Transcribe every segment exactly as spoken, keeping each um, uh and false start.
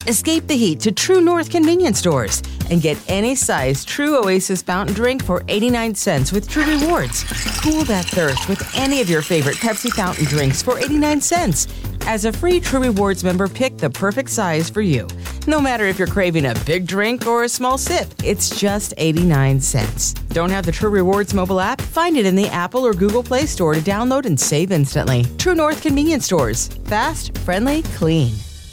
Escape the heat to True North convenience stores and get any size True Oasis fountain drink for eighty-nine cents with True Rewards. Cool that thirst with any of your favorite Pepsi fountain drinks for eighty-nine cents. As a free True Rewards member, pick the perfect size for you. No matter if you're craving a big drink or a small sip, it's just eighty-nine cents. Don't have the True Rewards mobile app? Find it in the Apple or Google Play Store to download and save instantly. True North convenience stores. Fast, friendly, clean.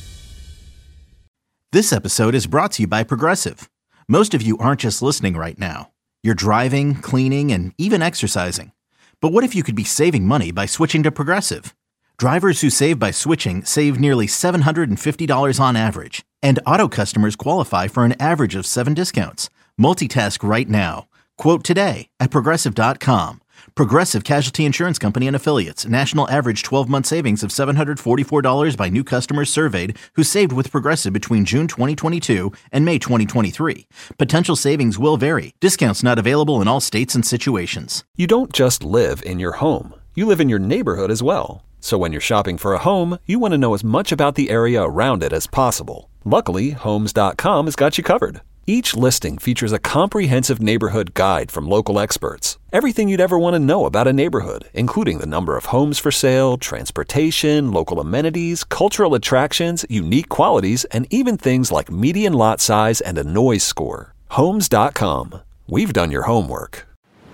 This episode is brought to you by Progressive. Most of you aren't just listening right now. You're driving, cleaning, and even exercising. But what if you could be saving money by switching to Progressive? Drivers who save by switching save nearly seven hundred fifty dollars on average. And auto customers qualify for an average of seven discounts. Multitask right now. Quote today at Progressive dot com. Progressive Casualty Insurance Company and Affiliates. National average twelve-month savings of seven hundred forty-four dollars by new customers surveyed who saved with Progressive between June twenty twenty-two and May twenty twenty-three. Potential savings will vary. Discounts not available in all states and situations. You don't just live in your home. You live in your neighborhood as well. So when you're shopping for a home, you want to know as much about the area around it as possible. Luckily, Homes dot com has got you covered. Each listing features a comprehensive neighborhood guide from local experts. Everything you'd ever want to know about a neighborhood, including the number of homes for sale, transportation, local amenities, cultural attractions, unique qualities, and even things like median lot size and a noise score. Homes dot com. We've done your homework.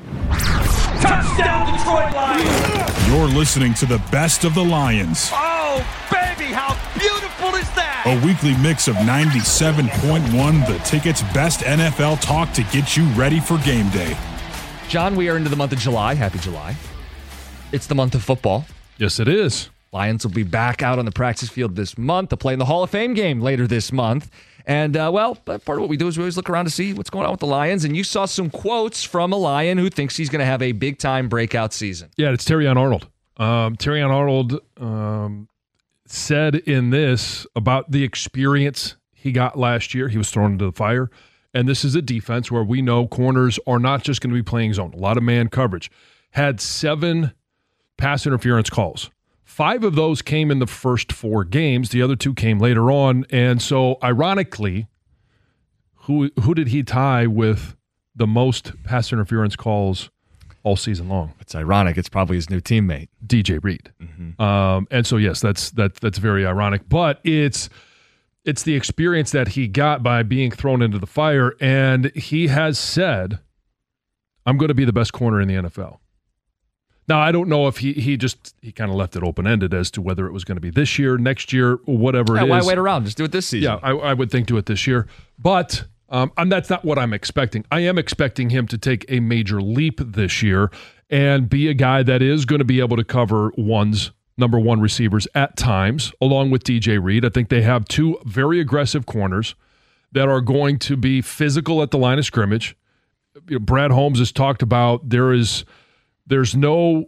Touchdown, Detroit Lions! You're listening to the best of the Lions. Oh, baby, how beautiful is that? A weekly mix of ninety-seven point one, The Ticket's best N F L talk to get you ready for game day. John, we are into the month of July. Happy July. It's the month of football. Yes, it is. Lions will be back out on the practice field this month to play in the Hall of Fame game later this month. And, uh, well, part of what we do is we always look around to see what's going on with the Lions. And you saw some quotes from a Lion who thinks he's going to have a big-time breakout season. Yeah, it's Terrion Arnold. Um, Terrion Arnold um, said in this about the experience he got last year. He was thrown into the fire. And this is a defense where we know corners are not just going to be playing zone. A lot of man coverage. Had seven pass interference calls. Five of those came in the first four games. The other two came later on. And so, ironically, who who did he tie with the most pass interference calls all season long? It's ironic. It's probably his new teammate, D J Reed. Mm-hmm. Um, and so, yes, that's that that's very ironic. But it's it's the experience that he got by being thrown into the fire. And he has said, I'm going to be the best corner in the N F L. Now, I don't know if he he just he kind of left it open-ended as to whether it was going to be this year, next year, whatever yeah, it why is. Why wait around? Just do it this season. Yeah, I, I would think do it this year. But um, and that's not what I'm expecting. I am expecting him to take a major leap this year and be a guy that is going to be able to cover one's number one receivers at times, along with D J Reed. I think they have two very aggressive corners that are going to be physical at the line of scrimmage. You know, Brad Holmes has talked about there is – There's no,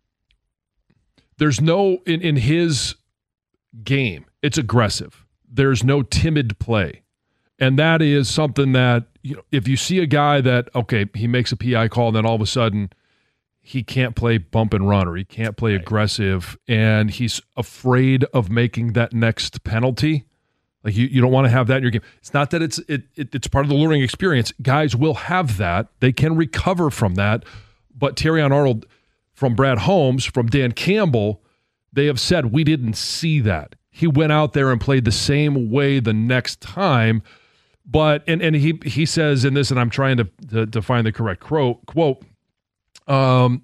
there's no in, in his game, it's aggressive. There's no timid play. And that is something that, you know, if you see a guy that, okay, he makes a P I call and then all of a sudden he can't play bump and run or he can't play right. aggressive and he's afraid of making that next penalty. Like you, you don't want to have that in your game. It's not that it's it, it it's part of the learning experience. Guys will have that. They can recover from that. But Terrion Arnold, from Brad Holmes, from Dan Campbell, they have said, we didn't see that. He went out there and played the same way the next time. But, and, and he he says in this, and I'm trying to, to, to find the correct quote, quote, um,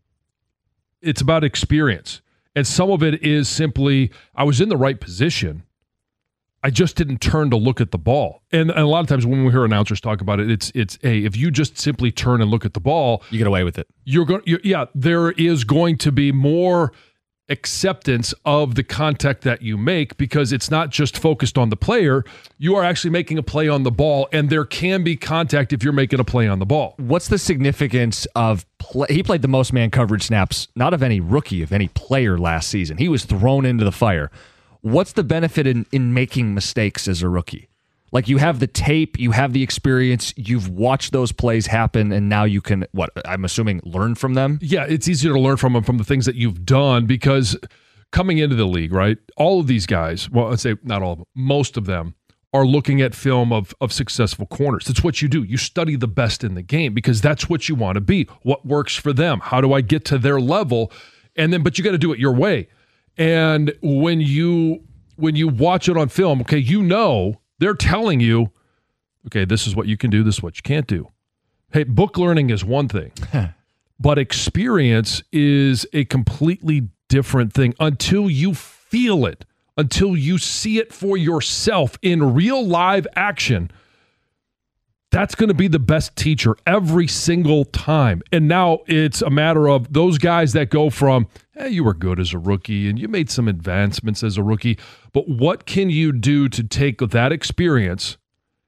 it's about experience. And some of it is simply, I was in the right position. I just didn't turn to look at the ball. And, and a lot of times when we hear announcers talk about it, it's, it's hey, if you just simply turn and look at the ball, you get away with it. You're going you're, yeah, there is going to be more acceptance of the contact that you make because it's not just focused on the player. You are actually making a play on the ball, and there can be contact if you're making a play on the ball. What's the significance of play? He played the most man coverage snaps, not of any rookie, of any player last season. He was thrown into the fire. What's the benefit in, in making mistakes as a rookie? Like, you have the tape, you have the experience, you've watched those plays happen, and now you can, what, I'm assuming, learn from them? Yeah, it's easier to learn from them, from the things that you've done, because coming into the league, right, all of these guys, well, let's say not all of them, most of them are looking at film of, of successful corners. That's what you do. You study the best in the game because that's what you want to be. What works for them? How do I get to their level? And then, but you got to do it your way. And when you when you watch it on film, okay, you know they're telling you, okay, this is what you can do, this is what you can't do. Hey, book learning is one thing, but experience is a completely different thing until you feel it, until you see it for yourself in real live action. That's going to be the best teacher every single time. And now it's a matter of those guys that go from, hey, you were good as a rookie and you made some advancements as a rookie, but what can you do to take that experience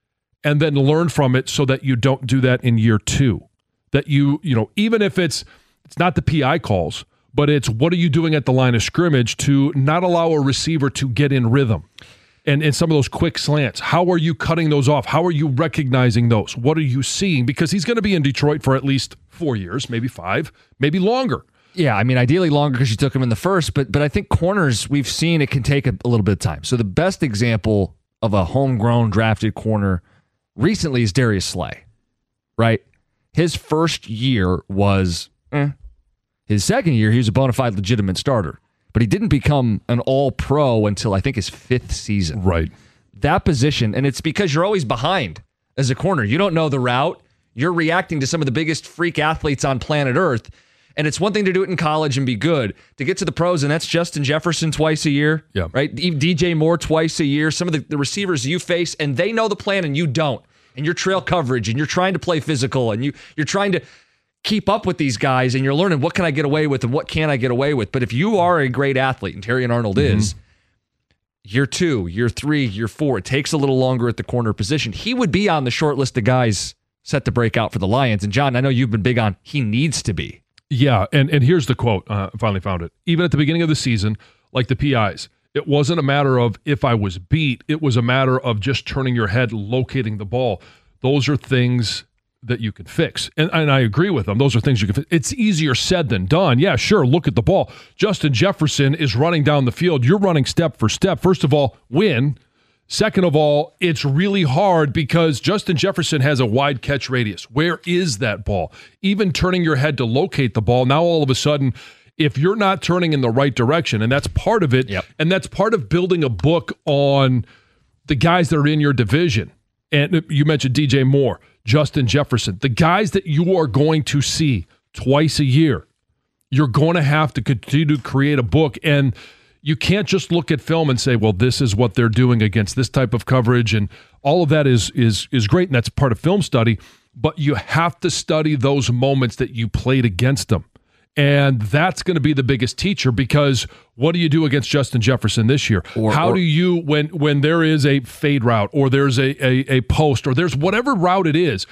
and then learn from it so that you don't do that in year two? That you, you know, even if it's it's not the P I calls, but it's what are you doing at the line of scrimmage to not allow a receiver to get in rhythm? And in some of those quick slants, how are you cutting those off? How are you recognizing those? What are you seeing? Because he's going to be in Detroit for at least four years, maybe five, maybe longer. Yeah, I mean, ideally longer because you took him in the first, but but I think corners, we've seen it can take a, a little bit of time. So the best example of a homegrown drafted corner recently is Darius Slay, right? His first year was, eh. His second year, he was a bona fide legitimate starter. But he didn't become an all-pro until I think his fifth season. Right. That position, and it's because you're always behind as a corner. You don't know the route. You're reacting to some of the biggest freak athletes on planet Earth. And it's one thing to do it in college and be good. To get to the pros, and that's Justin Jefferson twice a year, yeah. right? D J Moore twice a year. Some of the, the receivers you face, and they know the plan and you don't. And you're trail coverage, and you're trying to play physical, and you, you're trying to keep up with these guys, and you're learning what can I get away with and what can't I get away with. But if you are a great athlete, and Terrion Arnold mm-hmm. is, year two, year three, year four, it takes a little longer at the corner position. He would be on the short list of guys set to break out for the Lions. And John, I know you've been big on he needs to be. Yeah, and, and here's the quote. Uh, I finally found it. Even at the beginning of the season, like the P Is, it wasn't a matter of if I was beat. It was a matter of just turning your head, locating the ball. Those are things that you can fix. And, and I agree with them. Those are things you can fix. It's easier said than done. Yeah, sure, look at the ball. Justin Jefferson is running down the field. You're running step for step. First of all, win. Second of all, it's really hard because Justin Jefferson has a wide catch radius. Where is that ball? Even turning your head to locate the ball, now all of a sudden, if you're not turning in the right direction, and that's part of it, yep. and that's part of building a book on the guys that are in your division. And you mentioned D J Moore, Justin Jefferson, the guys that you are going to see twice a year. You're going to have to continue to create a book, and you can't just look at film and say, well, this is what they're doing against this type of coverage, and all of that is is is great, and that's part of film study, but you have to study those moments that you played against them. And that's going to be the biggest teacher, because what do you do against Justin Jefferson this year? Or, How or, do you, when when there is a fade route or there's a, a, a post or there's whatever route it is,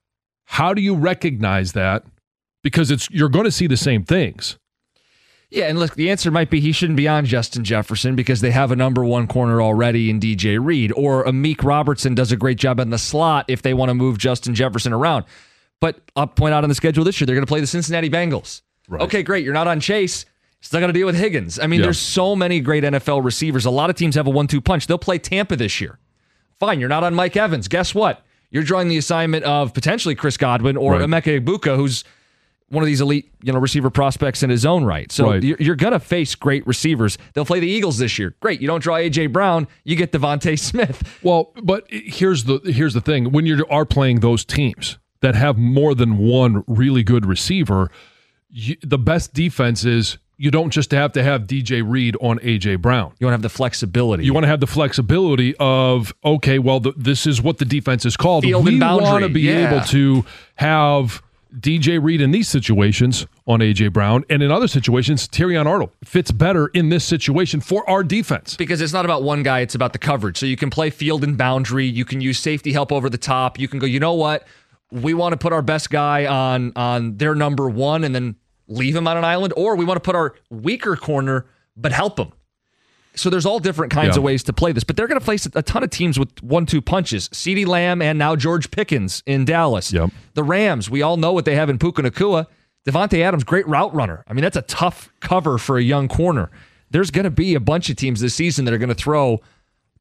how do you recognize that? Because it's you're going to see the same things. Yeah, and look, the answer might be he shouldn't be on Justin Jefferson because they have a number one corner already in D J Reed, or Amik Robertson does a great job in the slot if they want to move Justin Jefferson around. But I'll point out on the schedule this year, they're going to play the Cincinnati Bengals. Right. Okay, great. You're not on Chase. Still got to deal with Higgins. I mean, yeah. there's so many great N F L receivers. A lot of teams have a one two punch. They'll play Tampa this year. Fine, you're not on Mike Evans. Guess what? You're drawing the assignment of potentially Chris Godwin or right. Emeka Egbuka, who's one of these elite, you know, receiver prospects in his own right. So right. you're, you're going to face great receivers. They'll play the Eagles this year. Great. You don't draw A J Brown, you get Devontae Smith. Well, but here's the here's the thing. When you are playing those teams that have more than one really good receiver, you, the best defense is you don't just have to have D J Reed on A J Brown. You want to have the flexibility. You want to have the flexibility of, okay, well, the, this is what the defense is called. Field we and boundary. want to be yeah. able to have D J Reed in these situations on A J Brown, and in other situations, Terrion Arnold fits better in this situation for our defense. Because it's not about one guy, it's about the coverage. So you can play field and boundary, you can use safety help over the top, you can go, you know what, we want to put our best guy on, on their number one and then leave him on an island, or we want to put our weaker corner but help him. So there's all different kinds yeah. of ways to play this, but they're going to face a ton of teams with one two punches. CeeDee Lamb and now George Pickens in Dallas. Yep. The Rams, we all know what they have in Puka Nacua. Devontae Adams, great route runner. I mean, that's a tough cover for a young corner. There's going to be a bunch of teams this season that are going to throw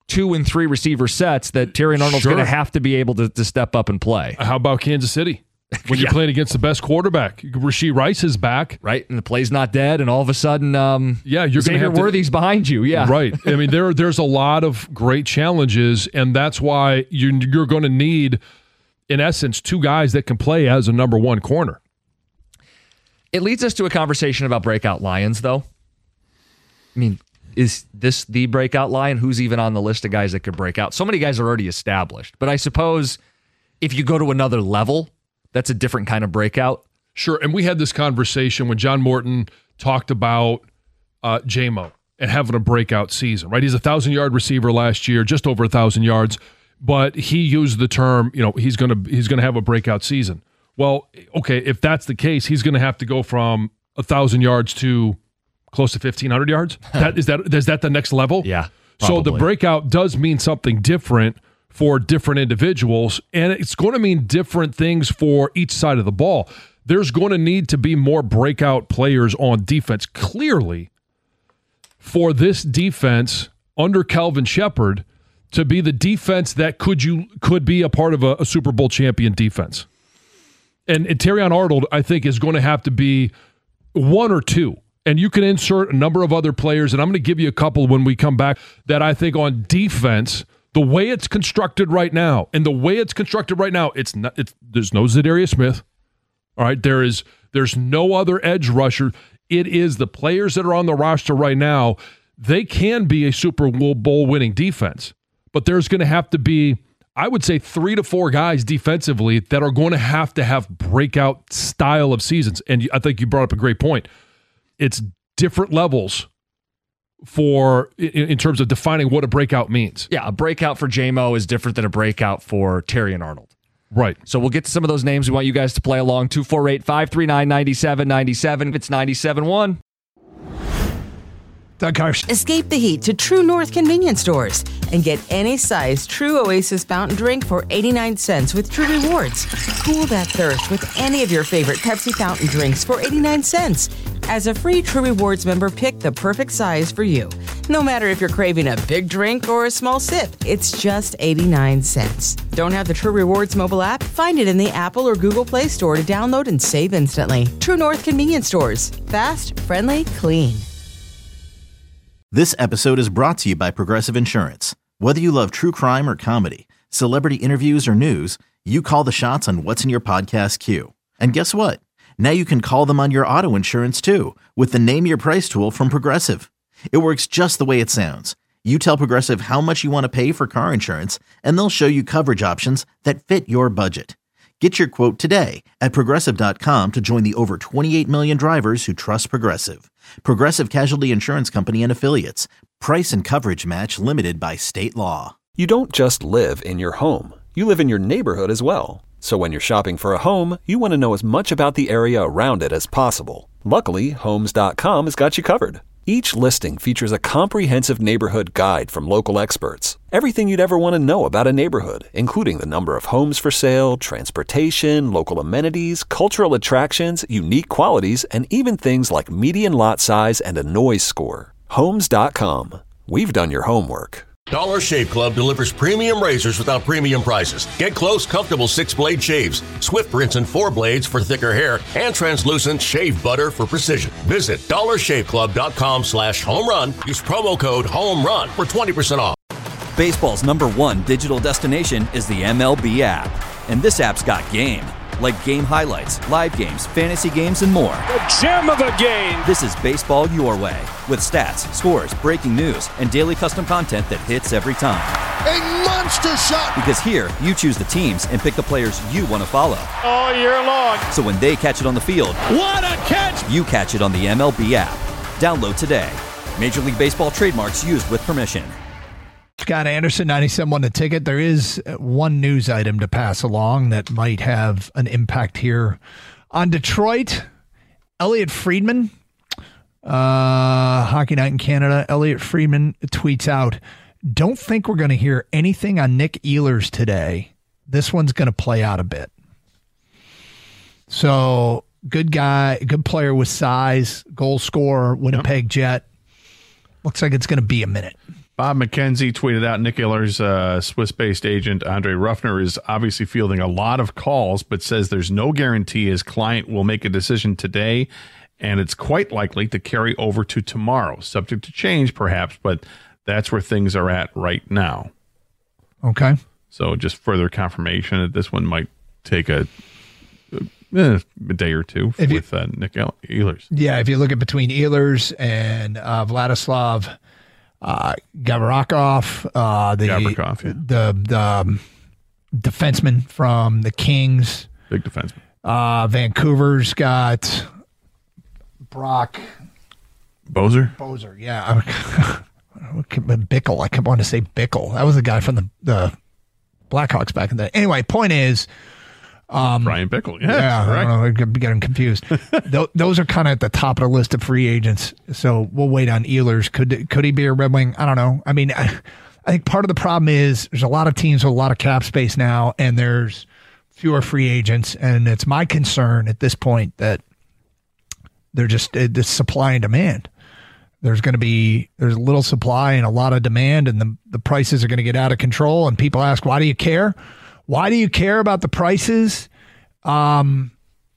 two and three receiver sets that Terrion Arnold's Sure. going to have to be able to, to step up and play. How about Kansas City? When you're Yeah. playing against the best quarterback, Rashee Rice is back. Right, and the play's not dead, and all of a sudden, um, Yeah, you're going to Xavier have to, Worthy's behind you. Yeah, Right. I mean, there there's a lot of great challenges, and that's why you, you're going to need, in essence, two guys that can play as a number one corner. It leads us to a conversation about breakout Lions, though. I mean, is this the breakout Lion? Who's even on the list of guys that could break out? So many guys are already established, but I suppose if you go to another level, that's a different kind of breakout. Sure, and we had this conversation when John Morton talked about uh, J-Mo and having a breakout season, right? He's a thousand-yard receiver last year, just over a thousand yards, but he used the term, you know, he's going to he's going to have a breakout season. Well, okay, if that's the case, he's going to have to go from a thousand yards to close to fifteen hundred yards. That is that is that the next level? Yeah. So the probably. breakout does mean something different for different individuals, and it's going to mean different things for each side of the ball. There's going to need to be more breakout players on defense, clearly, for this defense under Calvin Shepard to be the defense that could you could be a part of a, a Super Bowl champion defense. And, and Terrion Arnold, I think, is going to have to be one or two. And you can insert a number of other players, and I'm going to give you a couple when we come back, that I think on defense, the way it's constructed right now, and the way it's constructed right now, it's not. It's there's no Zadarius Smith. All right, there is there's no other edge rusher. It is the players that are on the roster right now. They can be a Super Bowl winning defense, but there's going to have to be, I would say, three to four guys defensively that are going to have to have breakout style of seasons. And I think you brought up a great point. It's different levels for in, in terms of defining what a breakout means. Yeah, a breakout for J-Mo is different than a breakout for Terrion Arnold. Right. So we'll get to some of those names. We want you guys to play along. two four eight, five three nine, nine seven nine seven. It's ninety-seven point one. Doug Carson. Escape the heat to True North convenience stores and get any size True Oasis fountain drink for eighty-nine cents with True Rewards. Cool that thirst with any of your favorite Pepsi fountain drinks for eighty-nine cents. As a free True Rewards member, pick the perfect size for you. No matter if you're craving a big drink or a small sip, it's just eighty-nine cents. Don't have the True Rewards mobile app? Find it in the Apple or Google Play Store to download and save instantly. True North convenience stores. Fast, friendly, clean. This episode is brought to you by Progressive Insurance. Whether you love true crime or comedy, celebrity interviews or news, you call the shots on what's in your podcast queue. And guess what? Now you can call them on your auto insurance too with the Name Your Price tool from Progressive. It works just the way it sounds. You tell Progressive how much you want to pay for car insurance, and they'll show you coverage options that fit your budget. Get your quote today at Progressive dot com to join the over twenty-eight million drivers who trust Progressive. Progressive Casualty Insurance Company and Affiliates. Price and coverage match limited by state law. You don't just live in your home. You live in your neighborhood as well. So when you're shopping for a home, you want to know as much about the area around it as possible. Luckily, Homes dot com has got you covered. Each listing features a comprehensive neighborhood guide from local experts. Everything you'd ever want to know about a neighborhood, including the number of homes for sale, transportation, local amenities, cultural attractions, unique qualities, and even things like median lot size and a noise score. Homes dot com. We've done your homework. Dollar Shave Club delivers premium razors without premium prices. Get close, comfortable six-blade shaves, swift rinse and four blades for thicker hair, and translucent shave butter for precision. Visit dollar shave club dot com slash home run. Use promo code HOMERUN for twenty percent off. Baseball's number one digital destination is the M L B app. And this app's got game. Like game highlights, live games, fantasy games, and more. The gem of a game. This is baseball your way, with stats, scores, breaking news, and daily custom content that hits every time. A monster shot! Because here, you choose the teams and pick the players you want to follow. All year long. So when they catch it on the field, what a catch! You catch it on the M L B app. Download today. Major League Baseball trademarks used with permission. Scott Anderson, ninety-seven point one The Ticket. There is one news item to pass along that might have an impact here on Detroit. Elliot Friedman, uh, Hockey Night in Canada. Elliot Friedman tweets out, "Don't think we're going to hear anything on Nick Ehlers today. This one's going to play out a bit." So, good guy, good player with size, goal scorer, Winnipeg Jet. Looks like it's going to be a minute. Bob McKenzie tweeted out Nick Ehler's uh, Swiss-based agent, Andre Ruffner, is obviously fielding a lot of calls, but says there's no guarantee his client will make a decision today, and it's quite likely to carry over to tomorrow, subject to change perhaps, but that's where things are at right now. Okay. So just further confirmation that this one might take a, a, a day or two if with you, uh, Nick Ehlers. Yeah, if you look at between Ehlers and uh, Vladislav Uh, Gavrikov, uh, the, Gavrikov, yeah. the the um, defenseman from the Kings. Big defenseman. Uh, Vancouver's got Brock. Bozer? Bozer, yeah. Bickle. I kept wanting to say Bickle. That was the guy from the, the Blackhawks back in the day. Anyway, point is... Um, Brian Bickle, yeah, yeah, right. I don't know, I'm getting confused. Th- those are kind of at the top of the list of free agents. So we'll wait on Ehlers. Could could he be a Red Wing? I don't know. I mean, I, I think part of the problem is there's a lot of teams with a lot of cap space now, and there's fewer free agents, and it's my concern at this point that they're just uh, the supply and demand. There's going to be there's little supply and a lot of demand, and the the prices are going to get out of control. And people ask, why do you care? Why do you care about the prices? Um,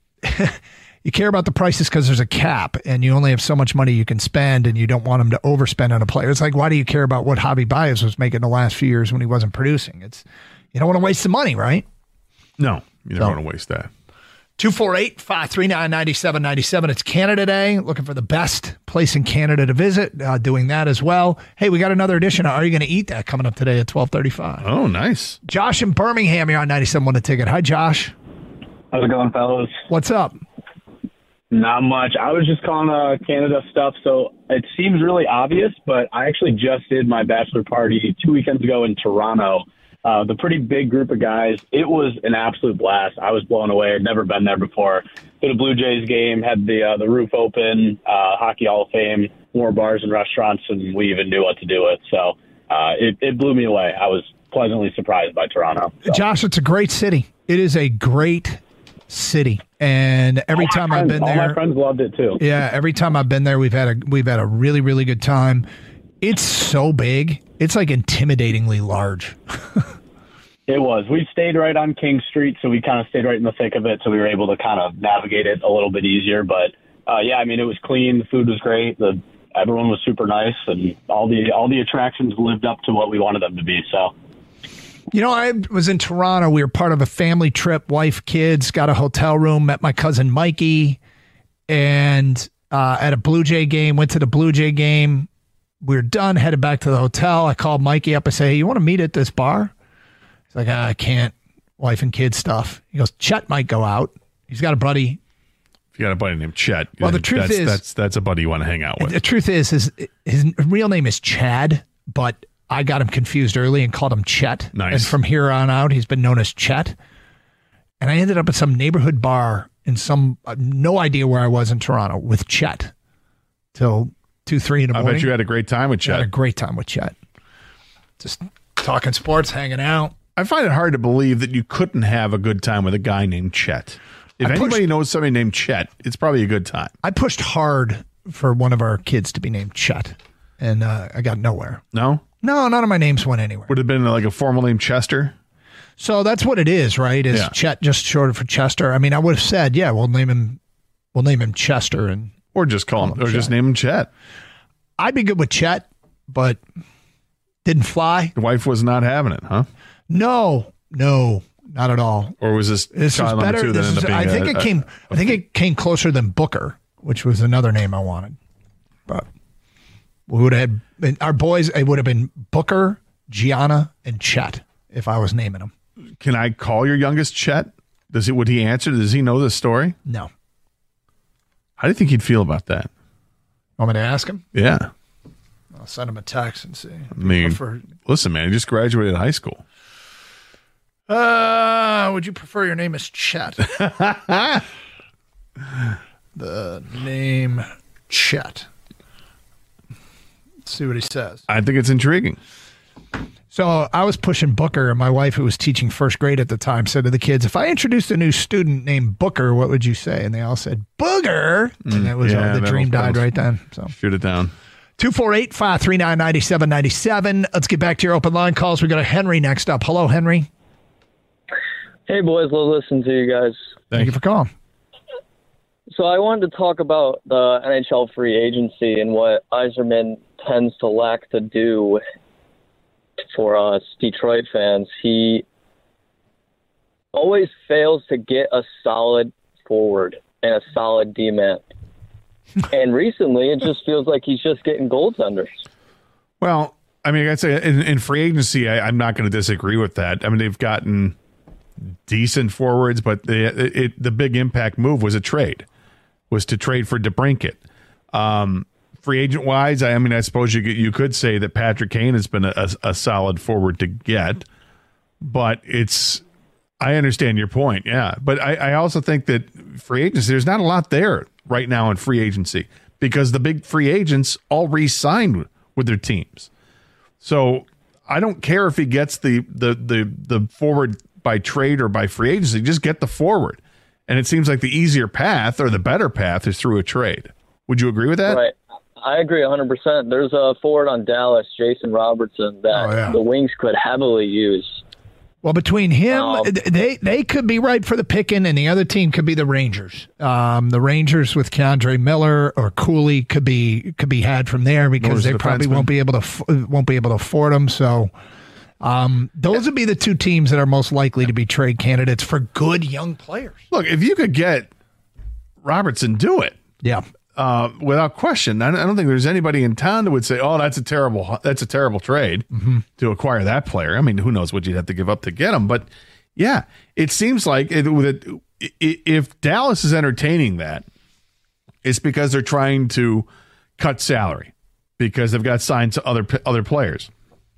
you care about the prices because there's a cap and you only have so much money you can spend and you don't want them to overspend on a player. It's like, why do you care about what Javi Baez was making the last few years when he wasn't producing? It's you don't want to waste the money, right? No, you don't So. want to waste that. two four eight, five three nine, nine seven nine seven. It's Canada Day. Looking for the best place in Canada to visit. Uh, doing that as well. Hey, we got another edition of Are You Going to Eat That coming up today at twelve thirty-five. Oh, nice. Josh in Birmingham, you're on ninety-seven point one The Ticket. Hi, Josh. How's it going, fellas? What's up? Not much. I was just calling uh, Canada stuff, so it seems really obvious, but I actually just did my bachelor party two weekends ago in Toronto. Uh, the pretty big group of guys. It was an absolute blast. I was blown away. I'd never been there before. Did a Blue Jays game, had the uh, the roof open, uh, Hockey Hall of Fame, more bars and restaurants, and we even knew what to do with. So uh, it, it blew me away. I was pleasantly surprised by Toronto. So. Josh, it's a great city. It is a great city, and every all time friends, I've been all there, my friends loved it too. Yeah, every time I've been there, we've had a we've had a really really good time. It's so big. It's like intimidatingly large. It was. We stayed right on King Street, so we kind of stayed right in the thick of it, so we were able to kind of navigate it a little bit easier. But uh, yeah, I mean, it was clean. The food was great. The everyone was super nice, and all the all the attractions lived up to what we wanted them to be. So. You know, I was in Toronto. We were part of a family trip, wife, kids, got a hotel room, met my cousin Mikey, and uh, at a Blue Jay game, went to the Blue Jay game. We were done, headed back to the hotel. I called Mikey up. I say, hey, you want to meet at this bar? He's like, ah, I can't. Wife and kids stuff. He goes, Chet might go out. He's got a buddy. If you got a buddy named Chet, well, the truth that's, is, that's, that's a buddy you want to hang out with. The truth is, his, his real name is Chad, but I got him confused early and called him Chet. Nice. And from here on out, he's been known as Chet. And I ended up at some neighborhood bar in some, uh, no idea where I was in Toronto with Chet till two, three in the I morning. bet you had a great time with I Chet. had a great time with Chet. Just talking sports, hanging out. I find it hard to believe that you couldn't have a good time with a guy named Chet. If I anybody pushed- knows somebody named Chet, it's probably a good time. I pushed hard for one of our kids to be named Chet, and uh, I got nowhere. No? No, none of my names went anywhere. Would it have been like a formal name Chester? So that's what it is, right? Is Yeah. Chet just short for Chester? I mean, I would have said, yeah, we'll name him, we'll name him Chester, and Or just call him, Call him or just Chet. name him Chet. I'd be good with Chet, but didn't fly. The wife was not having it, huh? No, no, not at all. Or was this, This child was number better. two that This ended is, up being I think a- it a- came. I think it came closer than Booker, which was another name I wanted. But we would have been, our boys. It would have been Booker, Gianna, and Chet if I was naming them. Can I call your youngest Chet? Does he? Would he answer? Does he know this story? No. How do you think he'd feel about that? Want me to ask him? Yeah. I'll send him a text and see. I mean, prefer- listen, man, he just graduated high school. Uh, would you prefer your name as Chet? The name Chet. Let's see what he says. I think it's intriguing. So I was pushing Booker, and my wife, who was teaching first grade at the time, said to the kids, if I introduced a new student named Booker, what would you say? And they all said, Booger. And that was yeah, all, the that'll- dream died that'll right then. So Shoot it down. two four eight, five three nine, nine seven nine seven. Let's get back to your open line calls. We got a Henry next up. Hello, Henry. Hey, boys. Love listening to you guys. Thank you for calling. So I wanted to talk about the N H L free agency and what Yzerman tends to lack to do for us Detroit fans. He always fails to get a solid forward and a solid D-man. And recently, it just feels like he's just getting goaltenders. Well, I mean, I'd say in, in free agency, I, I'm not going to disagree with that. I mean, they've gotten decent forwards, but the it, the big impact move was a trade, was to trade for DeBrincat. Um, free agent wise, I, I mean, I suppose you you could say that Patrick Kane has been a, a, a solid forward to get, but it's. I understand your point, yeah, but I, I also think that free agency, there's not a lot there right now in free agency because the big free agents all re-signed with their teams. So I don't care if he gets the the the the forward by trade or by free agency, just get the forward. And it seems like the easier path or the better path is through a trade. Would you agree with that? Right. I agree one hundred percent. There's a forward on Dallas, Jason Robertson, that Oh, yeah. the Wings could heavily use. Well, between him, Um, they they could be right for the picking, and the other team could be the Rangers. Um, the Rangers with Keandre Miller or Cooley could be could be had from there because Those they probably defensemen. won't be able to f- won't be able to afford them. So, um, those would be the two teams that are most likely to be trade candidates for good young players. Look, if you could get Robertson, do it. Yeah. Uh, without question. I don't I don't think there's anybody in town that would say, "Oh, that's a terrible, that's a terrible trade Mm-hmm. to acquire that player." I mean, who knows what you'd have to give up to get him? But yeah, it seems like it, with it, i- if Dallas is entertaining that, it's because they're trying to cut salary because they've got signed to other other players.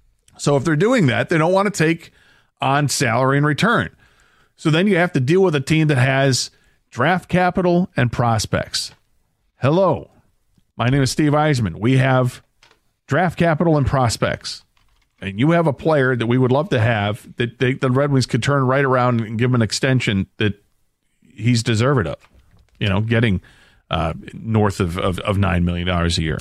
So if they're doing that, they don't want to take on salary in return. So then you have to deal with a team that has draft capital and prospects. Hello, my name is Steve Yzerman. We have draft capital and prospects, and you have a player that we would love to have that they, the Red Wings could turn right around and give him an extension that he's deserved of, you know, getting uh, north of, of, of nine million dollars a year.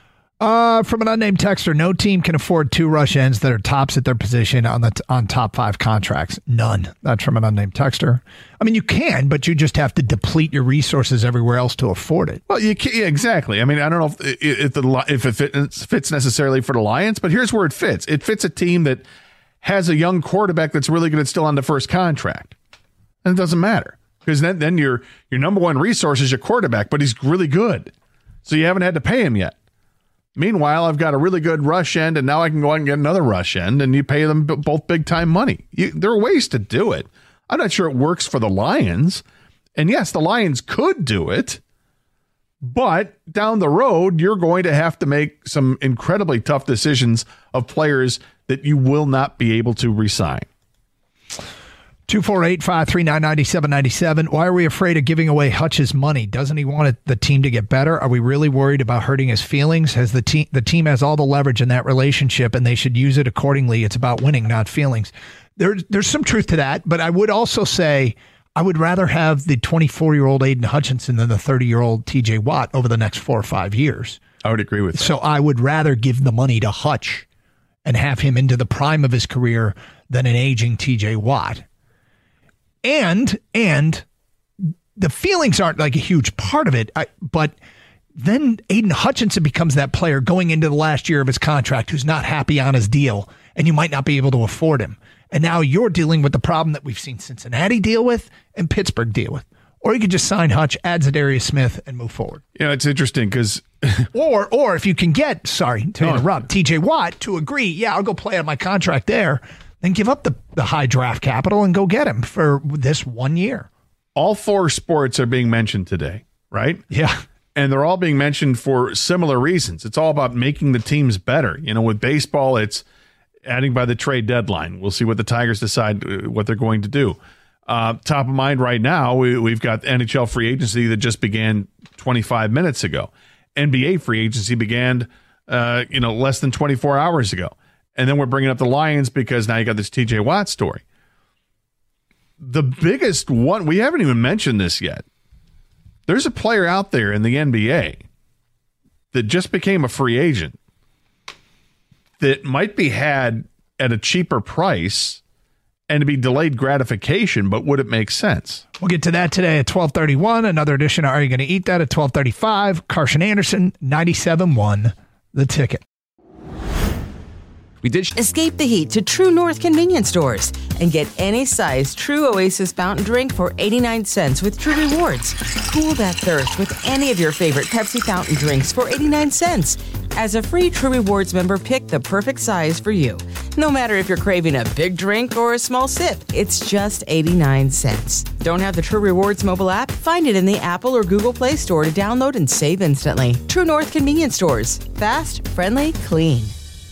Uh, from an unnamed texter, no team can afford two rush ends that are tops at their position on the t- on top five contracts. None. That's from an unnamed texter. I mean, you can, but you just have to deplete your resources everywhere else to afford it. Well, you can, yeah, exactly. I mean, I don't know if if the if it fits, fits necessarily for the Lions, but here's where it fits. It fits a team that has a young quarterback that's really good at still on the first contract, and it doesn't matter because then then your your number one resource is your quarterback, but he's really good, so you haven't had to pay him yet. Meanwhile, I've got a really good rush end, and now I can go out and get another rush end, and you pay them b- both big-time money. You, there are ways to do it. I'm not sure it works for the Lions. And yes, the Lions could do it, but down the road, you're going to have to make some incredibly tough decisions of players that you will not be able to re-sign. two four eight, five three nine, nine seven nine seven. Why are we afraid of giving away Hutch's money? Doesn't he want it, the team to get better? Are we really worried about hurting his feelings? Has the team the team has all the leverage in that relationship, and they should use it accordingly. It's about winning, not feelings. There's there's some truth to that, but I would also say I would rather have the twenty-four-year-old Aiden Hutchinson than the thirty-year-old T J Watt over the next four or five years. I would agree with that. So I would rather give the money to Hutch and have him into the prime of his career than an aging T J Watt. And and the feelings aren't like a huge part of it, I, but then Aiden Hutchinson becomes that player going into the last year of his contract who's not happy on his deal, and you might not be able to afford him. And now you're dealing with the problem that we've seen Cincinnati deal with and Pittsburgh deal with. Or you could just sign Hutch, add Zadarius Smith, and move forward. You know, it's interesting because... or or if you can get, sorry to interrupt, T J Watt to agree, yeah, I'll go play out my contract there, then give up the, the high draft capital and go get him for this one year. All four sports are being mentioned today, right? Yeah. And they're all being mentioned for similar reasons. It's all about making the teams better. You know, with baseball, it's adding by the trade deadline. We'll see what the Tigers decide what they're going to do. Uh, top of mind right now, we, we've got N H L free agency that just began twenty-five minutes ago. N B A free agency began, uh, you know, less than twenty-four hours ago. And then we're bringing up the Lions because now you got this T J Watt story. The biggest one, we haven't even mentioned this yet. There's a player out there in the N B A that just became a free agent that might be had at a cheaper price and to be delayed gratification, but would it make sense? We'll get to that today at twelve thirty-one. Another edition of Are You Going to Eat That at twelve thirty-five. Carson Anderson, ninety-seven point one, The Ticket. We did escape the heat to True North convenience stores and get any size True Oasis fountain drink for eighty-nine cents with True Rewards. Cool that thirst with any of your favorite Pepsi fountain drinks for eighty-nine cents. As a free True Rewards member, pick the perfect size for you. No matter if you're craving a big drink or a small sip, it's just eighty-nine cents. Don't have the True Rewards mobile app? Find it in the Apple or Google Play Store to download and save instantly. True North convenience stores. Fast, friendly, clean.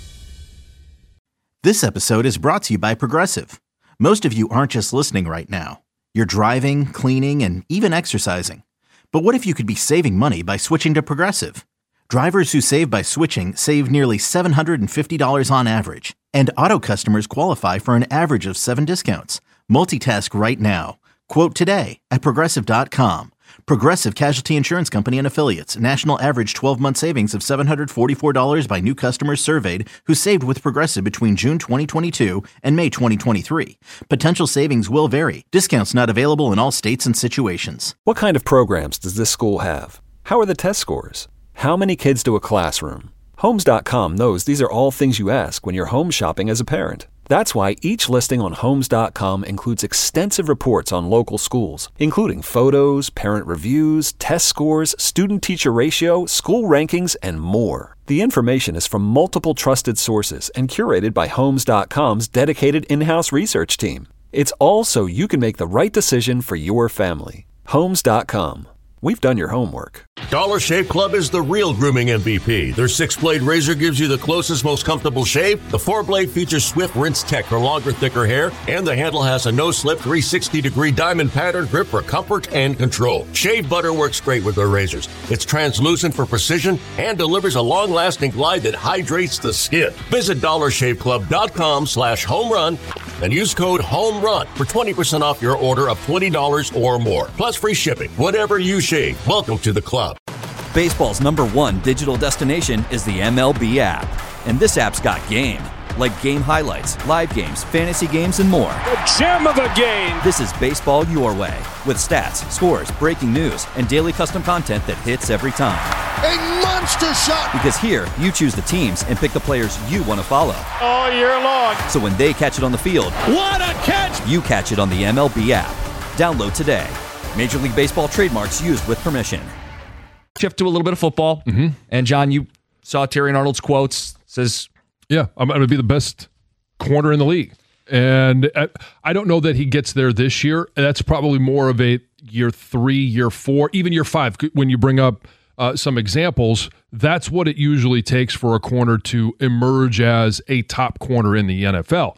This episode is brought to you by Progressive. Most of you aren't just listening right now. You're driving, cleaning, and even exercising. But what if you could be saving money by switching to Progressive? Drivers who save by switching save nearly seven hundred fifty dollars on average. And auto customers qualify for an average of seven discounts. Multitask right now. Quote today at Progressive dot com. Progressive Casualty Insurance Company and Affiliates. National average twelve-month savings of seven hundred forty-four dollars by new customers surveyed who saved with Progressive between June twenty twenty-two and May twenty twenty-three. Potential savings will vary. Discounts not available in all states and situations. What kind of programs does this school have? How are the test scores? How many kids do a classroom? Homes dot com knows these are all things you ask when you're home shopping as a parent. That's why each listing on Homes dot com includes extensive reports on local schools, including photos, parent reviews, test scores, student-teacher ratio, school rankings, and more. The information is from multiple trusted sources and curated by Homes dot com's dedicated in-house research team. It's all so you can make the right decision for your family. Homes dot com. We've done your homework. Dollar Shave Club is the real grooming M V P. Their six-blade razor gives you the closest, most comfortable shave. The four-blade features Swift Rinse Tech for longer, thicker hair. And the handle has a no-slip three hundred sixty degree diamond pattern grip for comfort and control. Shave butter works great with their razors. It's translucent for precision and delivers a long-lasting glide that hydrates the skin. Visit dollar shave club dot com slash home run and use code HOMERUN for twenty percent off your order of twenty dollars or more. Plus free shipping. Whatever you shave. Welcome to the club. Baseball's number one digital destination is the M L B app. And this app's got game. Like game highlights, live games, fantasy games, and more. The gem of a game. This is baseball your way. With stats, scores, breaking news, and daily custom content that hits every time. A monster shot. Because here, you choose the teams and pick the players you want to follow. All year long. So when they catch it on the field, what a catch! You catch it on the M L B app. Download today. Major League Baseball trademarks used with permission. Shift to a little bit of football. Mm-hmm. And John, you saw Terry Arnold's quotes. Says, yeah, I'm going to be the best corner in the league. And I don't know that he gets there this year. That's probably more of a year three, year four, even year five. When you bring up uh, some examples, that's what it usually takes for a corner to emerge as a top corner in the N F L.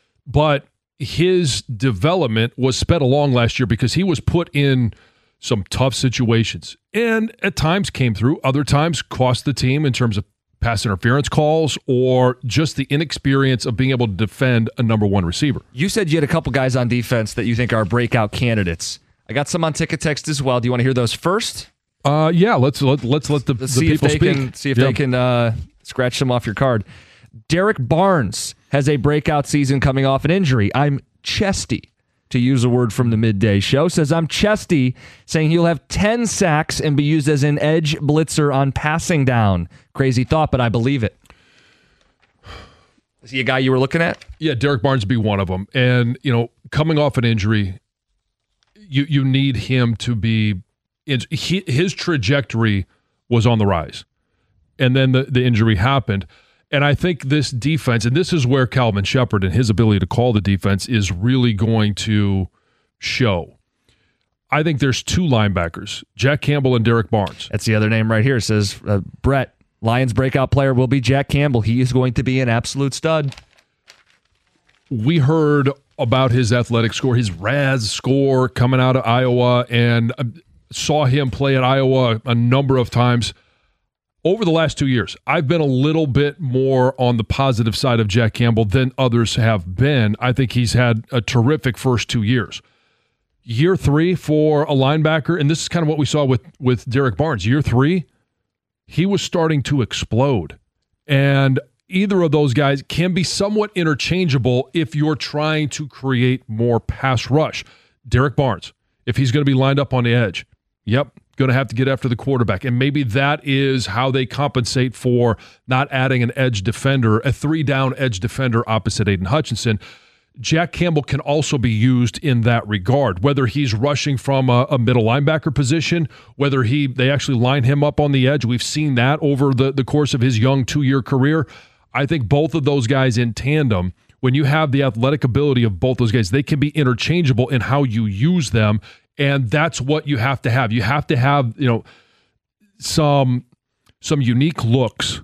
But his development was sped along last year because he was put in some tough situations and at times came through, other times cost the team in terms of pass interference calls or just the inexperience of being able to defend a number one receiver. You said you had a couple guys on defense that you think are breakout candidates. I got some on Ticket Text as well. Do you want to hear those first? Uh, yeah, let's let, let's let the, let's the see people if they speak. Can, see if yeah. they can uh, scratch some off your card. Derek Barnes has a breakout season coming off an injury. I'm chesty, to use a word from the midday show. Says, I'm chesty, saying he'll have ten sacks and be used as an edge blitzer on passing down. Crazy thought, but I believe it. Is he a guy you were looking at? Yeah, Derek Barnes would be one of them. And, you know, coming off an injury, you you need him to be – he, his trajectory was on the rise. And then the, the injury happened. And I think this defense, and this is where Calvin Shepard and his ability to call the defense is really going to show. I think there's two linebackers, Jack Campbell and Derek Barnes. That's the other name right here. It says, uh, Brett, Lions breakout player will be Jack Campbell. He is going to be an absolute stud. We heard about his athletic score, his R A S score coming out of Iowa, and saw him play at Iowa a number of times. Over the last two years, I've been a little bit more on the positive side of Jack Campbell than others have been. I think he's had a terrific first two years. Year three for a linebacker, and this is kind of what we saw with, with Derek Barnes. Year three, he was starting to explode. And either of those guys can be somewhat interchangeable if you're trying to create more pass rush. Derek Barnes, if he's going to be lined up on the edge, yep, going to have to get after the quarterback. And maybe that is how they compensate for not adding an edge defender, a three-down edge defender opposite Aiden Hutchinson. Jack Campbell can also be used in that regard, whether he's rushing from a, a middle linebacker position, whether he they actually line him up on the edge. We've seen that over the, the course of his young two-year career. I think both of those guys in tandem, when you have the athletic ability of both those guys, they can be interchangeable in how you use them, and that's what you have to have. You have to have, you know, some some unique looks,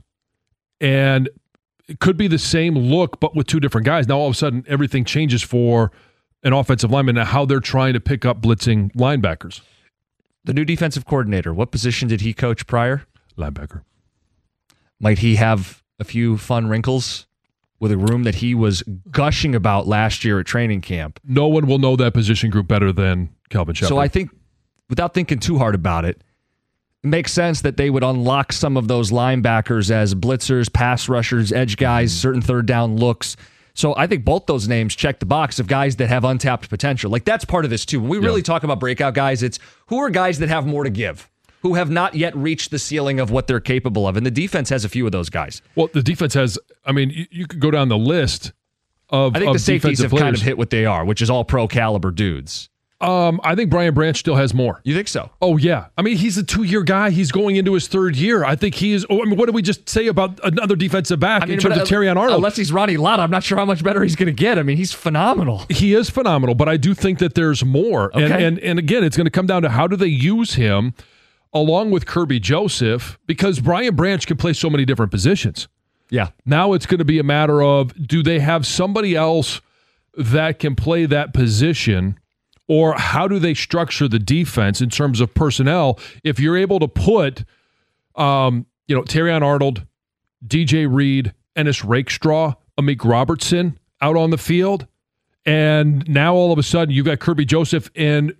and it could be the same look, but with two different guys. Now, all of a sudden, everything changes for an offensive lineman and how they're trying to pick up blitzing linebackers. The new defensive coordinator, what position did he coach prior? Linebacker. Might he have a few fun wrinkles with a room that he was gushing about last year at training camp? No one will know that position group better than Kelvin Sheppard. So I think, without thinking too hard about it, it makes sense that they would unlock some of those linebackers as blitzers, pass rushers, edge guys, certain third down looks. So I think both those names check the box of guys that have untapped potential. Like, that's part of this too. When we really yeah. talk about breakout guys, it's who are guys that have more to give, who have not yet reached the ceiling of what they're capable of. And the defense has a few of those guys. Well, the defense has, I mean, you, you could go down the list of I think of the safeties have players. kind of hit what they are, which is all pro caliber dudes. Um, I think Brian Branch still has more. You think so? Oh, yeah. I mean, he's a two-year guy. He's going into his third year. I think he is. Oh, I mean, what did we just say about another defensive back I mean, in terms but, of Terrion Arnold? Unless he's Ronnie Lott, I'm not sure how much better he's going to get. I mean, he's phenomenal. He is phenomenal, but I do think that there's more. Okay. And, and, and again, it's going to come down to how do they use him along with Kirby Joseph, because Brian Branch can play so many different positions. Yeah. Now it's going to be a matter of, do they have somebody else that can play that position? Or how do they structure the defense in terms of personnel? If you're able to put, um, you know, Terrion Arnold, D J Reed, Ennis Rakestraw, Amik Robertson out on the field, and now all of a sudden you've got Kirby Joseph and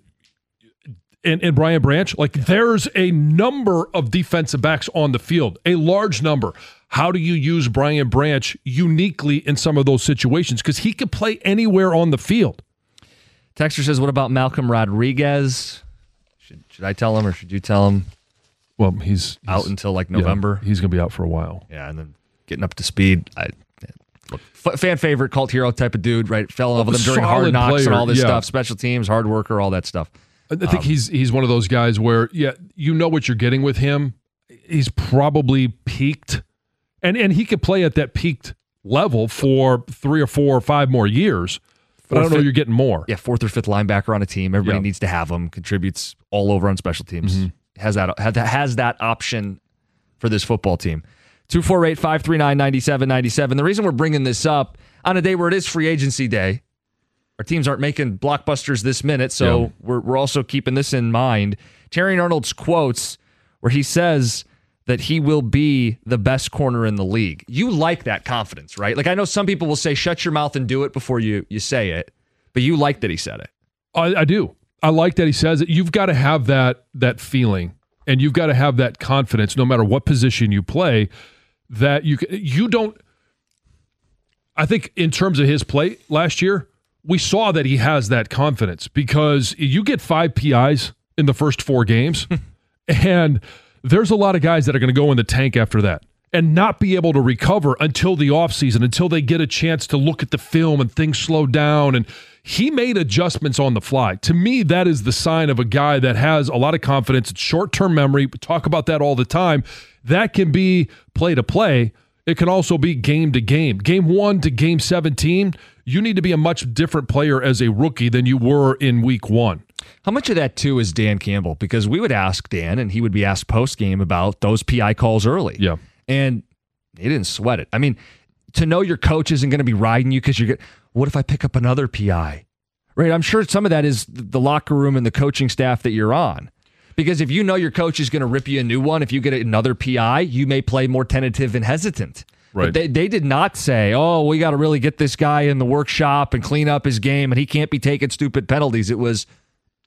and, and Brian Branch, like there's a number of defensive backs on the field, a large number. How do you use Brian Branch uniquely in some of those situations? Because he could play anywhere on the field. Texter says, what about Malcolm Rodriguez? Should should I tell him or should you tell him? Well, he's, he's out until like November. Yeah, he's going to be out for a while. Yeah, and then getting up to speed. I, look, f- fan favorite, cult hero type of dude, right? Fell in love with him during Hard Knocks player. and all this yeah. stuff. Special teams, hard worker, all that stuff. I think um, he's he's one of those guys where, yeah, you know what you're getting with him. He's probably peaked. And, and he could play at that peaked level for three or four or five more years. But I don't know you're getting more. Yeah, fourth or fifth linebacker on a team. Everybody yeah. needs to have him. Contributes all over on special teams. Mm-hmm. Has that has that option for this football team. two four eight, five three nine, nine seven nine seven. The reason we're bringing this up on a day where it is free agency day, our teams aren't making blockbusters this minute, so yeah. we're we're also keeping this in mind. Terrion Arnold's quotes where he says that he will be the best corner in the league. You like that confidence, right? Like, I know some people will say, shut your mouth and do it before you, you say it, but you like that he said it. I, I do. I like that he says it. You've got to have that that feeling, and you've got to have that confidence no matter what position you play, that you you don't. I think in terms of his play last year, we saw that he has that confidence because you get five P Is in the first four games, and there's a lot of guys that are going to go in the tank after that and not be able to recover until the offseason, until they get a chance to look at the film and things slow down. And he made adjustments on the fly. To me, that is the sign of a guy that has a lot of confidence. It's short-term memory. We talk about that all the time. That can be play to play. It can also be game to game. Game one to game seventeen, you need to be a much different player as a rookie than you were in week one. How much of that, too, is Dan Campbell? Because we would ask Dan, and he would be asked post-game about those P I calls early. Yeah. And he didn't sweat it. I mean, to know your coach isn't going to be riding you because you're going, what if I pick up another P I? Right? I'm sure some of that is the locker room and the coaching staff that you're on. Because if you know your coach is going to rip you a new one, if you get another P I, you may play more tentative and hesitant. Right. But they, they did not say, oh, we got to really get this guy in the workshop and clean up his game, and he can't be taking stupid penalties. It was,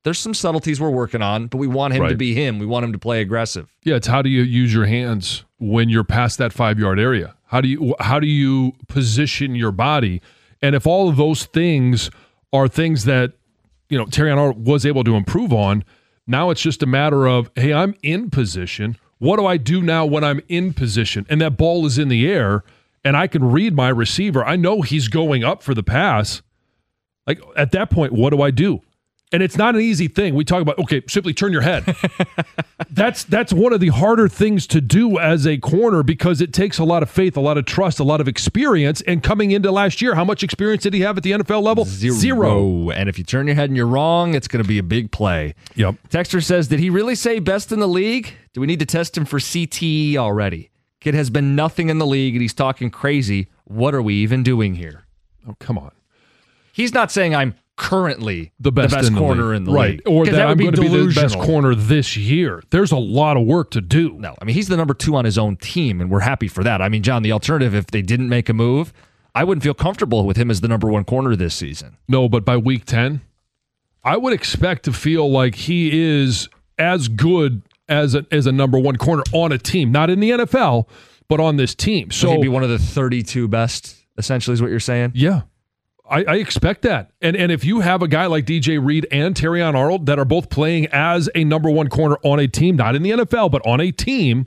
there's some subtleties we're working on, but we want him Right. to be him. We want him to play aggressive. Yeah, it's how do you use your hands when you're past that five-yard area? How do you how do you position your body? And if all of those things are things that, you know, Terrion Arnold was able to improve on, now it's just a matter of, hey, I'm in position. What do I do now when I'm in position? And that ball is in the air, and I can read my receiver. I know he's going up for the pass. Like, at that point, what do I do? And it's not an easy thing. We talk about, okay, simply turn your head. that's that's one of the harder things to do as a corner because it takes a lot of faith, a lot of trust, a lot of experience. And coming into last year, how much experience did he have at the N F L level? Zero. Zero. And if you turn your head and you're wrong, it's going to be a big play. Yep. Texter says, did he really say best in the league? Do we need to test him for C T E already? Kid has been nothing in the league, and he's talking crazy. What are we even doing here? Oh, come on. He's not saying I'm currently The best, in the corner league. in the right. league. Or that, that I'm would going to be the best delusional. corner this year. There's a lot of work to do. No, I mean, he's the number two on his own team, and we're happy for that. I mean, John, the alternative, if they didn't make a move, I wouldn't feel comfortable with him as the number one corner this season. No, but by week ten, I would expect to feel like he is as good as a, as a number one corner on a team. Not in the N F L, but on this team. So Would he be one of the thirty-two best, essentially, is what you're saying? Yeah. I, I expect that. And and if you have a guy like D J Reed and Terrion Arnold that are both playing as a number one corner on a team, not in the N F L, but on a team,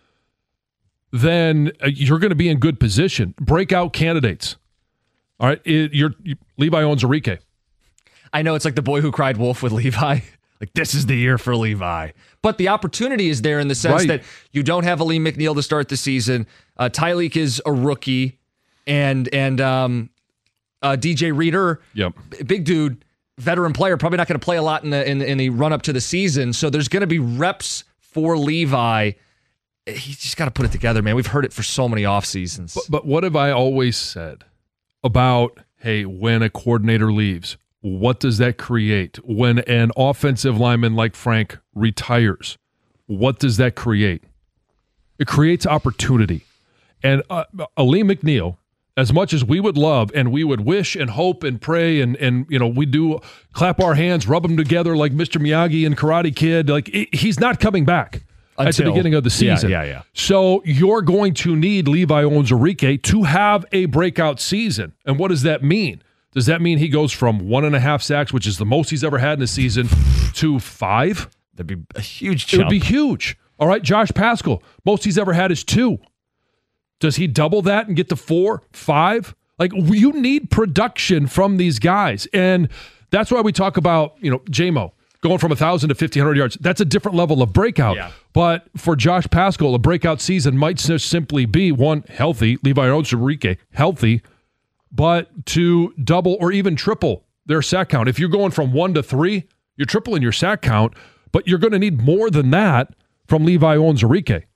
then you're going to be in good position. Breakout candidates. All right. It, you're, you, Levi Onwuzurike. I know it's like the boy who cried wolf with Levi. Like, this is the year for Levi. But the opportunity is there in the sense Right. that you don't have Aleem McNeil to start the season. Uh, Tyleek is a rookie. And, and, um, Uh, D J Reader, yep. big dude, veteran player, probably not going to play a lot in the in, in the run up to the season. So there's going to be reps for Levi. He's just got to put it together, man. We've heard it for so many off seasons. But, but what have I always said about, hey, when a coordinator leaves, what does that create? When an offensive lineman like Frank retires, what does that create? It creates opportunity. And uh, Aleem McNeil, as much as we would love and we would wish and hope and pray and, and you know, we do clap our hands, rub them together like Mister Miyagi and Karate Kid, like it, he's not coming back Until, at the beginning of the season. Yeah, yeah, yeah. So you're going to need Levi Onwuzurike to have a breakout season. And what does that mean? Does that mean he goes from one and a half sacks, which is the most he's ever had in a season, to five? That'd be a huge It jump. would be huge. All right, Josh Pascal, most he's ever had is two. Does he double that and get to four, five? Like, you need production from these guys. And that's why we talk about, you know, J-Mo going from one thousand to fifteen hundred yards. That's a different level of breakout. Yeah. But for Josh Pascal, a breakout season might just simply be, one, healthy, Levi Onwuzurike, healthy, but to double or even triple their sack count. If you're going from one to three, you're tripling your sack count, but you're going to need more than that from Levi Onwuzurike.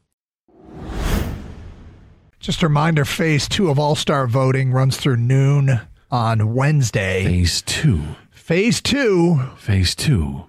Just a reminder, phase two of All-Star voting runs through noon on Wednesday. Phase two. Phase two. Phase two.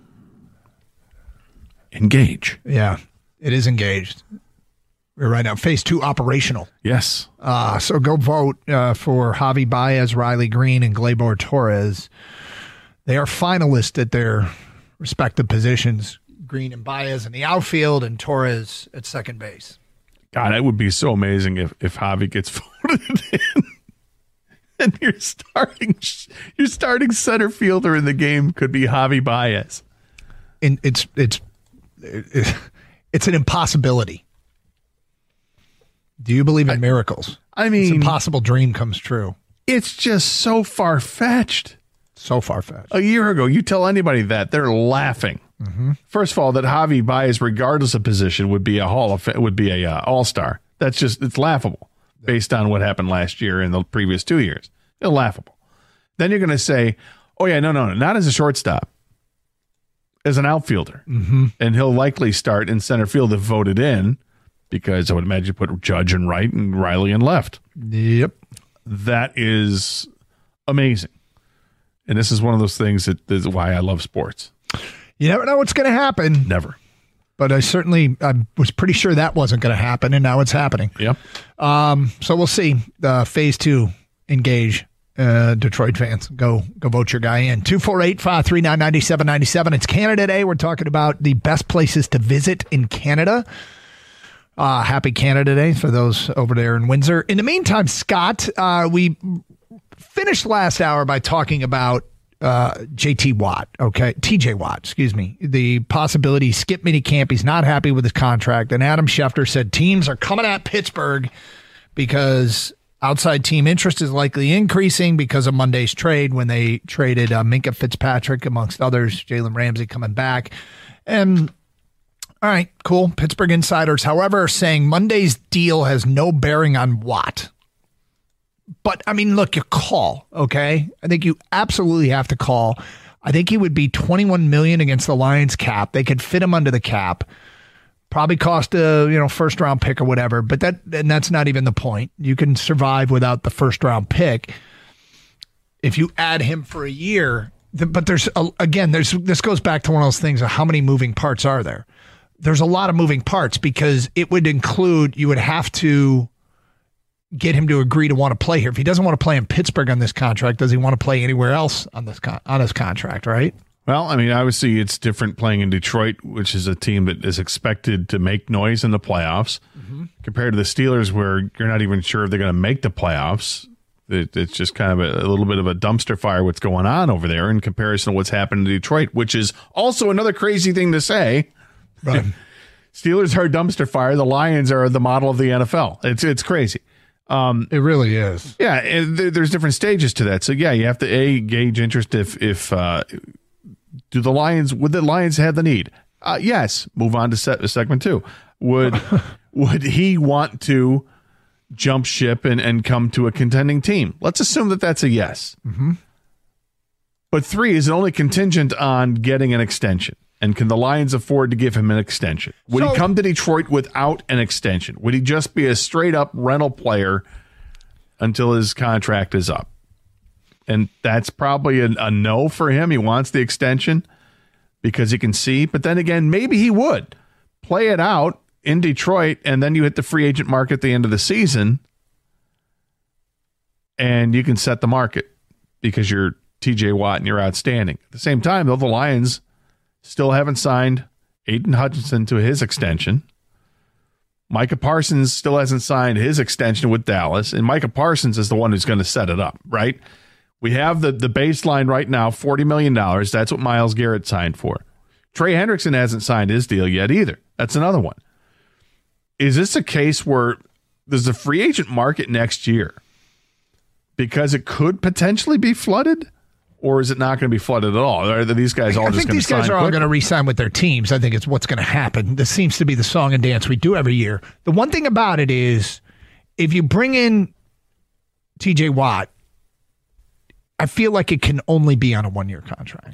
Engage. Yeah, it is engaged. We're right now. Phase two operational. Yes. Uh, so go vote uh, for Javi Baez, Riley Green, and Gleyber Torres. They are finalists at their respective positions. Green and Baez in the outfield and Torres at second base. God, it would be so amazing if, if Javi gets voted in. And your starting your starting center fielder in the game could be Javi Baez. And it's it's it's an impossibility. Do you believe in I, miracles? I mean, this impossible dream comes true. It's just so far fetched. So far fetched. A year ago, you tell anybody that, they're laughing. Mm-hmm. First of all, that Javi Baez, regardless of position, would be a Hall of would be a uh, All Star. That's just it's laughable based on what happened last year and the previous two years. It's laughable. Then you're going to say, "Oh yeah, no, no, no, not as a shortstop, as an outfielder," mm-hmm. and he'll likely start in center field if voted in, because I would imagine you put Judge in right and Riley in left. Yep, that is amazing, and this is one of those things that is why I love sports. You never know what's going to happen. Never. But I certainly I was pretty sure that wasn't going to happen, and now it's happening. Yep. Um, so we'll see. Uh, phase two engage Uh, Detroit fans, go go vote your guy in. two four eight, five three nine, nine seven nine seven. It's Canada Day. We're talking about the best places to visit in Canada. Uh, happy Canada Day for those over there in Windsor. In the meantime, Scott, uh, we finished last hour by talking about uh, J T Watt, okay? T J Watt, excuse me. The possibility he skipped minicamp. He's not happy with his contract. And Adam Schefter said teams are coming at Pittsburgh because outside team interest is likely increasing because of Monday's trade when they traded uh, Minkah Fitzpatrick, amongst others, Jalen Ramsey coming back. And all right, cool. Pittsburgh insiders, however, are saying Monday's deal has no bearing on Watt. But, I mean, look, you call, okay? I think you absolutely have to call. I think he would be twenty-one million dollars against the Lions cap. They could fit him under the cap. Probably cost a you know first round pick or whatever, but that and that's not even the point. You can survive without the first round pick if you add him for a year. But there's a, again, there's this goes back to one of those things of how many moving parts are there? There's a lot of moving parts because it would include you would have to get him to agree to want to play here. If he doesn't want to play in Pittsburgh on this contract, does he want to play anywhere else on this con- on his contract? Right. Well, I mean, obviously it's different playing in Detroit, which is a team that is expected to make noise in the playoffs, mm-hmm. compared to the Steelers, where you're not even sure if they're going to make the playoffs. It, it's just kind of a, a little bit of a dumpster fire what's going on over there in comparison to what's happened in Detroit, which is also another crazy thing to say. Right. Steelers are a dumpster fire. The Lions are the model of the N F L. It's it's crazy. Um, it really is. Yeah, and th- there's different stages to that. So yeah, you have to a gauge interest if if uh, do the Lions would the Lions have the need? Uh, yes. Move on to se- segment two. Would would he want to jump ship and, and come to a contending team? Let's assume that that's a yes. Mm-hmm. But three, is it only contingent on getting an extension? And can the Lions afford to give him an extension? Would so, he come to Detroit without an extension? Would he just be a straight-up rental player until his contract is up? And that's probably a, a no for him. He wants the extension because he can see. But then again, maybe he would play it out in Detroit, and then you hit the free agent market at the end of the season, and you can set the market because you're T J Watt and you're outstanding. At the same time, though, the Lions still haven't signed Aiden Hutchinson to his extension. Micah Parsons still hasn't signed his extension with Dallas, and Micah Parsons is the one who's going to set it up, right? We have the, the baseline right now, forty million dollars. That's what Myles Garrett signed for. Trey Hendrickson hasn't signed his deal yet either. That's another one. Is this a case where there's a free agent market next year because it could potentially be flooded? Or is it not going to be flooded at all? Are these guys all I just going to sign? I think these guys are all going to re-sign with their teams. I think it's what's going to happen. This seems to be the song and dance we do every year. The one thing about it is, if you bring in T J Watt, I feel like it can only be on a one-year contract.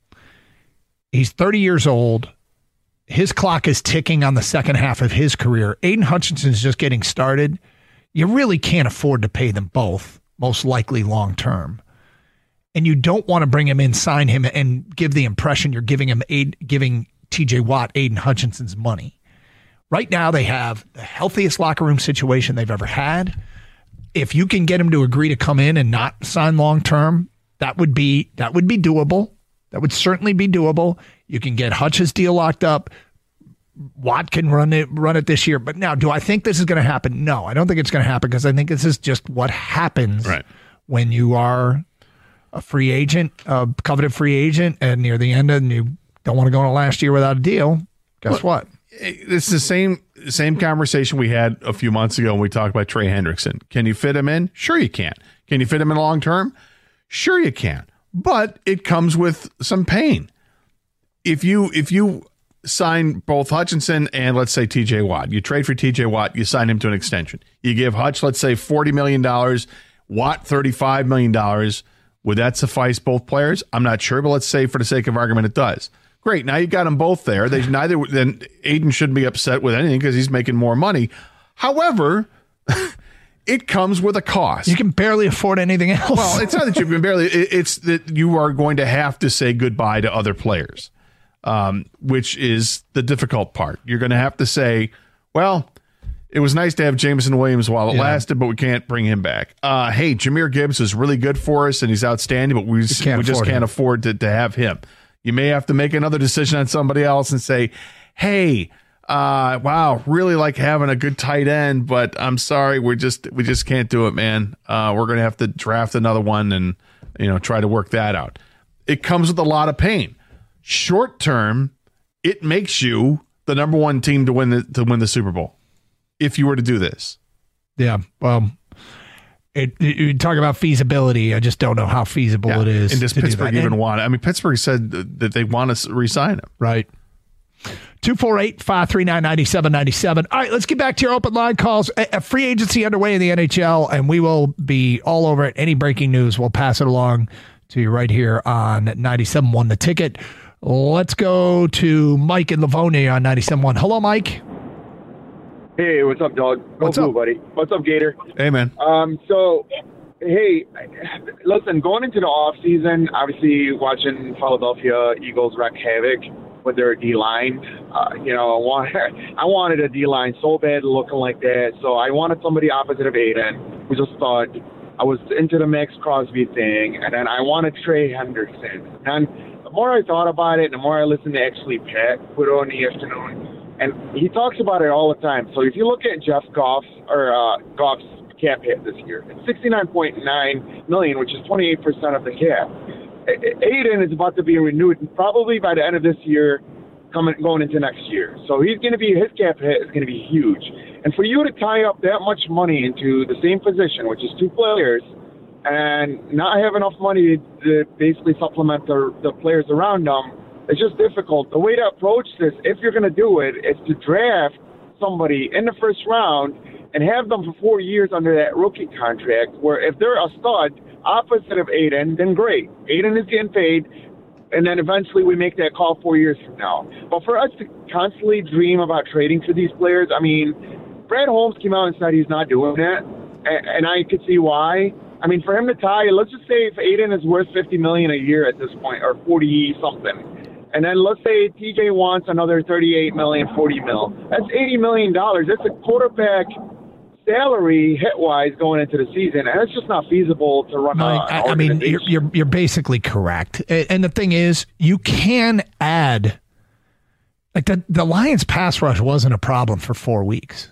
He's thirty years old. His clock is ticking on the second half of his career. Aiden Hutchinson's just getting started. You really can't afford to pay them both, most likely long-term. And you don't want to bring him in, sign him, and give the impression you're giving him aid, giving T J Watt Aiden Hutchinson's money. Right now, they have the healthiest locker room situation they've ever had. If you can get him to agree to come in and not sign long term, that would be that would be doable. That would certainly be doable. You can get Hutch's deal locked up. Watt can run it run it this year. But now, do I think this is going to happen? No, I don't think it's going to happen because I think this is just what happens right. when you are a free agent, a coveted free agent, and near the end and you don't want to go on a last year without a deal. Guess well, what? It's the same same conversation we had a few months ago when we talked about Trey Hendrickson. Can you fit him in? Sure you can. Can you fit him in long term? Sure you can. But it comes with some pain. If you if you sign both Hutchinson and let's say T J Watt, you trade for T J Watt, you sign him to an extension. You give Hutch, let's say forty million dollars, Watt thirty-five million dollars. Would that suffice both players? I'm not sure, but let's say for the sake of argument it does. Great. Now you got them both there. They neither then Aiden shouldn't be upset with anything because he's making more money. However, it comes with a cost. You can barely afford anything else. Well, it's not that you can barely. It's that you are going to have to say goodbye to other players, um, which is the difficult part. You're going to have to say, well, It was nice to have Jameson Williams while it Yeah. lasted, but we can't bring him back. Uh, hey, Jahmyr Gibbs is really good for us, and he's outstanding, but we, can't we just afford can't him. afford to, to have him. You may have to make another decision on somebody else and say, hey, uh, wow, really like having a good tight end, but I'm sorry, we just we just can't do it, man. Uh, we're going to have to draft another one and you know try to work that out. It comes with a lot of pain. Short term, it makes you the number one team to win the to win the Super Bowl. If you were to do this. Yeah, well, it, it, you talk about feasibility. I just don't know how feasible Yeah. it is. And does to do Pittsburgh that. even And- want it? I mean, Pittsburgh said that they want to re-sign him. Right. two four eight, five three nine, nine seven nine seven. All right, let's get back to your open line calls. A, a free agency underway in the N H L, and we will be all over it. Any breaking news, we'll pass it along to you right here on ninety-seven point one The Ticket. Let's go to Mike in Livonia on ninety-seven point one. Hello, Mike. Hey, what's up, dog? Go What's Blue, up? buddy? What's up, Gator? Hey, man. Um, so, hey, listen, going into the off season, obviously watching Philadelphia Eagles wreak havoc with their D line. Uh, you know, I want I wanted a D line so bad looking like that. So I wanted somebody opposite of Aiden, who's a stud. I was into the Max Crosby thing, and then I wanted Trey Henderson. And the more I thought about it, the more I listened to actually Pat put on the afternoon. And he talks about it all the time. So if you look at Jeff Goff's or uh, Goff's cap hit this year, it's sixty-nine point nine million dollars, which is twenty-eight percent of the cap. Aiden is about to be renewed probably by the end of this year, coming going into next year. So he's going to be his cap hit is going to be huge. And for you to tie up that much money into the same position, which is two players, and not have enough money to basically supplement the the players around them, it's just difficult. The way to approach this, if you're going to do it, is to draft somebody in the first round and have them for four years under that rookie contract, where if they're a stud opposite of Aiden, then great. Aiden is getting paid, and then eventually we make that call four years from now. But for us to constantly dream about trading for these players, I mean, Brad Holmes came out and said he's not doing that, and, and I could see why. I mean, for him to tie, let's just say if Aiden is worth fifty million dollars a year at this point, or forty something, and then let's say T J wants another thirty-eight million dollars, forty mil. That's eighty million dollars. That's a quarterback salary hit-wise going into the season, and it's just not feasible to run Mike, a, I, I mean, you're, you're you're basically correct. A- And the thing is, you can add, like the the Lions pass rush wasn't a problem for four weeks.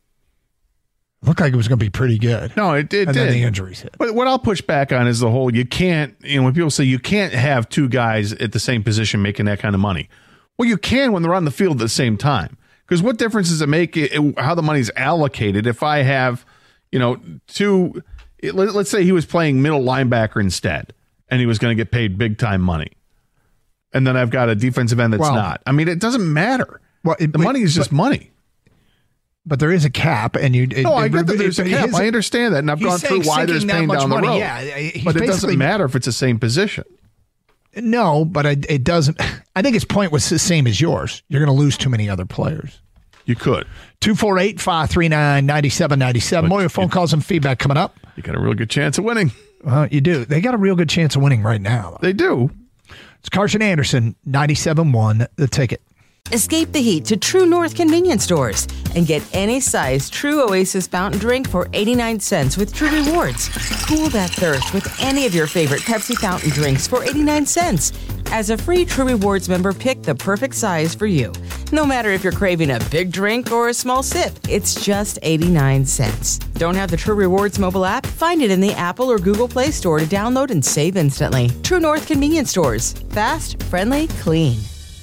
It looked like it was going to be pretty good. No, it, it and did. then the injuries hit. But what I'll push back on is the whole you can't, you know, when people say you can't have two guys at the same position making that kind of money. Well, you can when they're on the field at the same time. Because what difference does it make it, how the money's allocated if I have, you know, two, it, let, let's say he was playing middle linebacker instead and he was going to get paid big time money. And then I've got a defensive end that's Well, not. I mean, it doesn't matter. Well, it, the money is just but, money. But there is a cap, and you. No, I get that there's a cap. I understand that, and I've gone through why there's pain down the road. Yeah, he's but it doesn't basically- matter if it's the same position. No, but it, it doesn't. I think his point was the same as yours. You're going to lose too many other players. You could. two four eight, five three nine, nine seven nine seven. More of your phone calls and feedback coming up. You got a real good chance of winning. Uh, you do. They got a real good chance of winning right now. They do. It's Carson Anderson, ninety-seven point one The Ticket. Escape the heat to True North convenience stores and get any size True Oasis fountain drink for eighty-nine cents with True Rewards. Cool that thirst with any of your favorite Pepsi fountain drinks for eighty-nine cents. As a free True Rewards member, pick the perfect size for you. No matter if you're craving a big drink or a small sip, it's just eighty-nine cents. Don't have the True Rewards mobile app? Find it in the Apple or Google Play Store to download and save instantly. True North convenience stores. Fast, friendly, clean.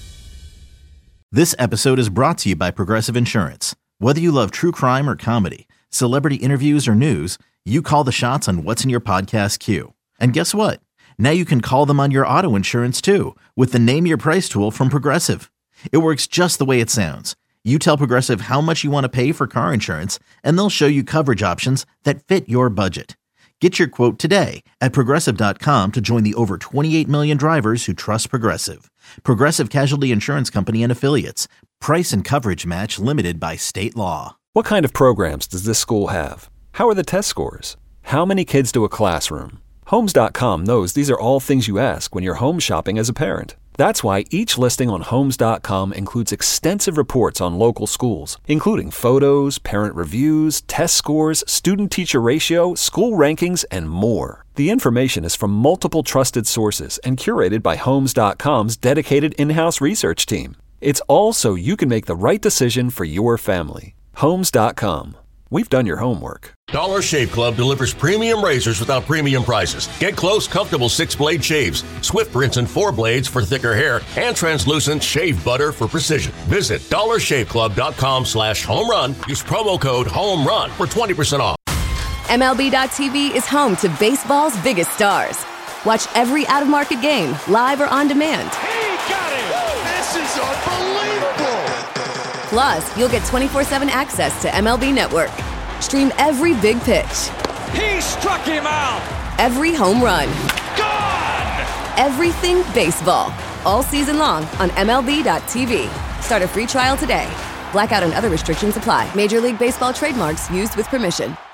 This episode is brought to you by Progressive Insurance. Whether you love true crime or comedy, celebrity interviews or news, you call the shots on what's in your podcast queue. And guess what? Now you can call them on your auto insurance too with the Name Your Price tool from Progressive. It works just the way it sounds. You tell Progressive how much you want to pay for car insurance, and they'll show you coverage options that fit your budget. Get your quote today at Progressive dot com to join the over twenty-eight million drivers who trust Progressive. Progressive Casualty Insurance Company and Affiliates. Price and coverage match limited by state law. What kind of programs does this school have? How are the test scores? How many kids do a classroom? Homes dot com knows these are all things you ask when you're home shopping as a parent. That's why each listing on Homes dot com includes extensive reports on local schools, including photos, parent reviews, test scores, student-teacher ratio, school rankings, and more. The information is from multiple trusted sources and curated by Homes dot com's dedicated in-house research team. It's all so you can make the right decision for your family. Homes dot com. We've done your homework. Dollar Shave Club delivers premium razors without premium prices. Get close, comfortable six-blade shaves, Swift rinse and four blades for thicker hair, and translucent shave butter for precision. Visit dollar shave club dot com slash home run. Use promo code HOMERUN for twenty percent off. M L B dot T V is home to baseball's biggest stars. Watch every out-of-market game, live or on demand. He got it! This is unbelievable! Plus, you'll get twenty-four seven access to M L B Network. Stream every big pitch. He struck him out! Every home run. Gone! Everything baseball. All season long on M L B dot T V. Start a free trial today. Blackout and other restrictions apply. Major League Baseball trademarks used with permission.